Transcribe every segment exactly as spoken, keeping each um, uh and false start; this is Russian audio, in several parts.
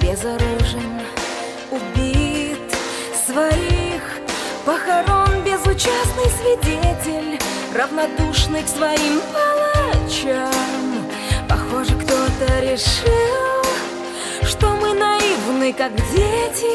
безоружен, убит, своих похорон безучастный свидетель, равнодушный к своим палачам. Похоже, кто-то решил, что мы наивны, как дети.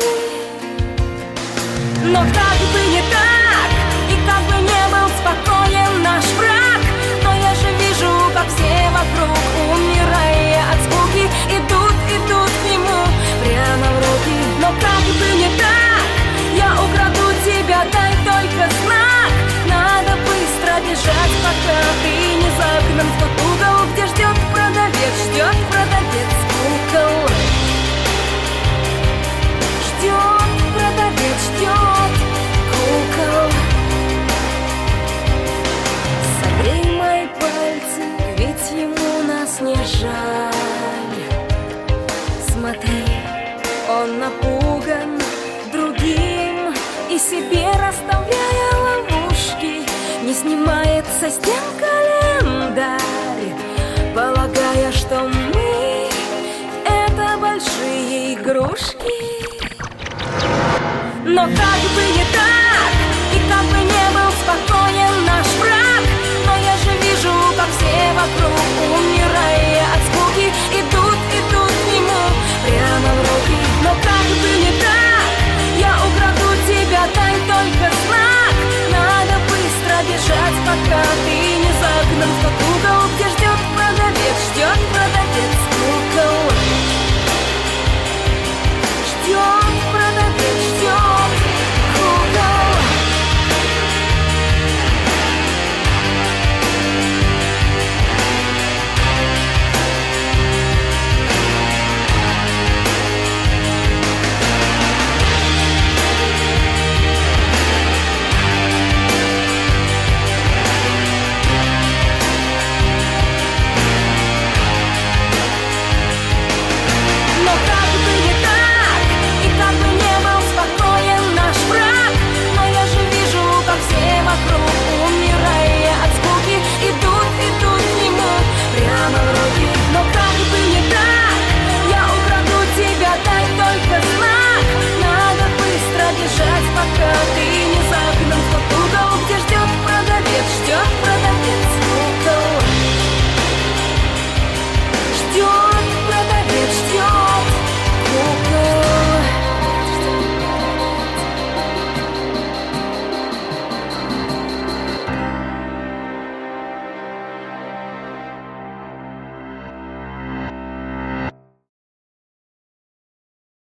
Но как бы не так, и как бы не был спокоен наш враг, но я же вижу, как все вокруг, умирая от скуки, идут, идут к нему прямо в руки. Но как бы не так, я украду тебя, дай только знак. Надо быстро бежать, пока ты не загнан в тот угол, где ждет продавец, ждет продавец кукол. Ждет продавец, ждет кукол. Согрей мои пальцы, ведь ему нас не жаль. Смотри, он напуган другим и себе расставляя ловушки, не снимает со стен календарь, полагая, что мы — это большие игрушки. Но как бы не так,